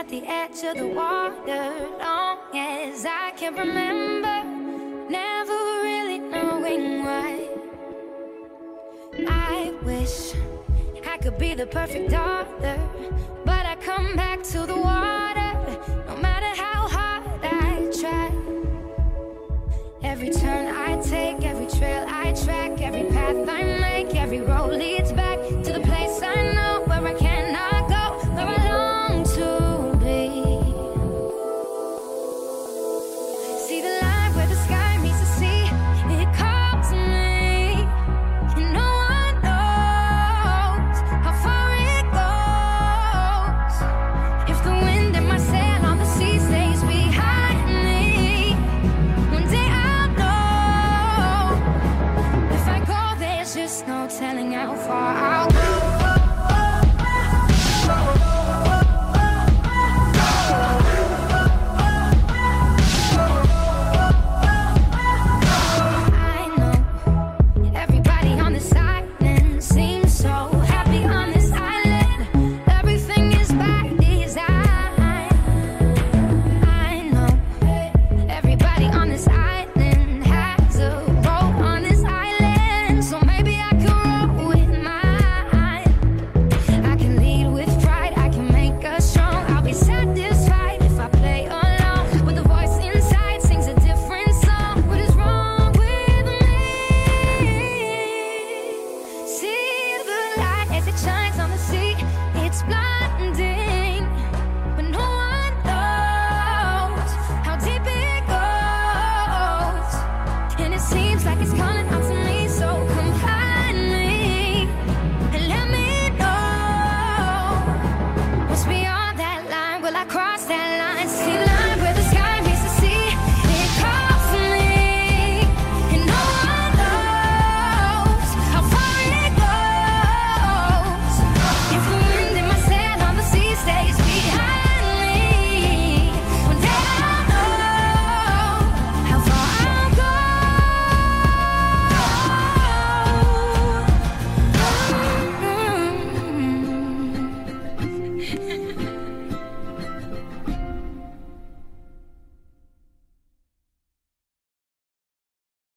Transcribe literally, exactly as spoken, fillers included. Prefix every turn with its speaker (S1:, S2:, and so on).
S1: at the edge of the water. Long as I can remember, never really knowing why. I wish I could be the perfect daughter, but I come back to the water, no matter how hard I try. Every turn I take, every trail I track, every path I make, every road leads